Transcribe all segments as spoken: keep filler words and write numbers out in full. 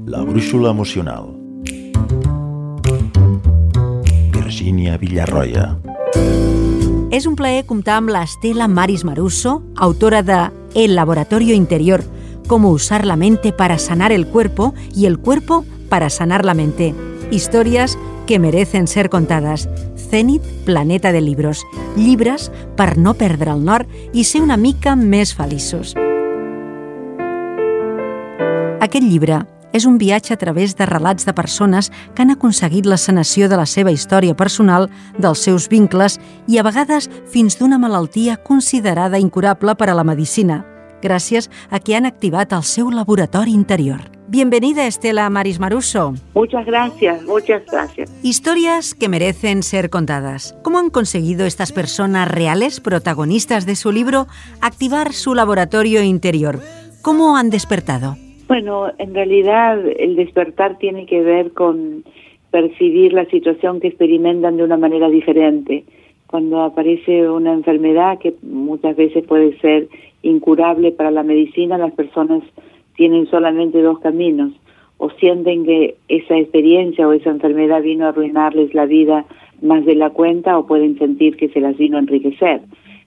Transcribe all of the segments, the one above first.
La brúixola emocional. Virgínia Villarroya. És un plaer comptar amb l'Estela Maris Marusso, autora de El laboratorio interior, cómo usar la mente para sanar el cuerpo y el cuerpo para sanar la mente. Historias que merecen ser contadas. Zenit, planeta de libros. Llibres per no perdre el nord i ser una mica més feliços. Aquest llibre és un viatge a través de relats de persones que han aconseguit la sanació de la seva història personal, dels seus vincles i a vegades fins d'una malaltia considerada incurable per a la medicina, gràcies a que han activat el seu laboratori interior. Bienvenida, Estela Maris Marusso. Muchas gracias, muchas gracias. Historias que merecen ser contadas. ¿Cómo han conseguido estas personas reales, protagonistas de su libro, activar su laboratorio interior? ¿Cómo han despertado? Bueno, en realidad el despertar tiene que ver con percibir la situación que experimentan de una manera diferente. Cuando aparece una enfermedad que muchas veces puede ser incurable para la medicina, las personas tienen solamente dos caminos. O sienten que esa experiencia o esa enfermedad vino a arruinarles la vida más de la cuenta, o pueden sentir que se las vino a enriquecer.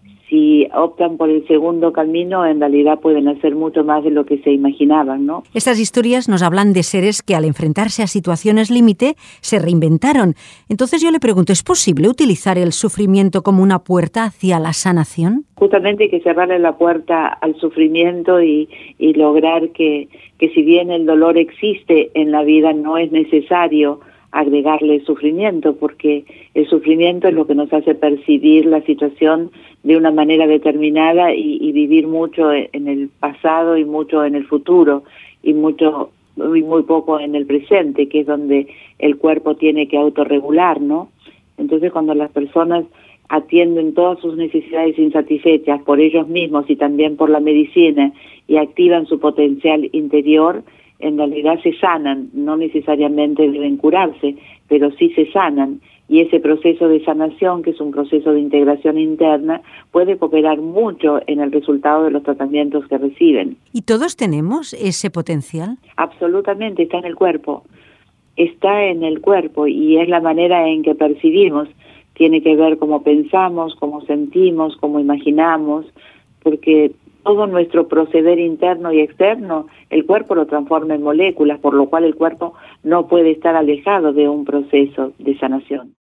Si optan por el segundo camino, en realidad pueden hacer mucho más de lo que se imaginaban, ¿no? Estas historias nos hablan de seres que al enfrentarse a situaciones límite se reinventaron. Entonces yo le pregunto, ¿es posible utilizar el sufrimiento como una puerta hacia la sanación? Justamente hay que cerrarle la puerta al sufrimiento y, y lograr que, que si bien el dolor existe en la vida, no es necesario agregarle sufrimiento, porque el sufrimiento es lo que nos hace percibir la situación de una manera determinada y, y vivir mucho en el pasado y mucho en el futuro y mucho y muy poco en el presente, que es donde el cuerpo tiene que autorregular, ¿no? Entonces, cuando las personas atienden todas sus necesidades insatisfechas por ellos mismos y también por la medicina y activan su potencial interior, en realidad se sanan. No necesariamente deben curarse, pero sí se sanan. Y ese proceso de sanación, que es un proceso de integración interna, puede cooperar mucho en el resultado de los tratamientos que reciben. ¿Y todos tenemos ese potencial? Absolutamente, está en el cuerpo. Está en el cuerpo y es la manera en que percibimos. Tiene que ver cómo pensamos, cómo sentimos, cómo imaginamos, porque todo nuestro proceder interno y externo, el cuerpo lo transforma en moléculas, por lo cual el cuerpo no puede estar alejado de un proceso de sanación.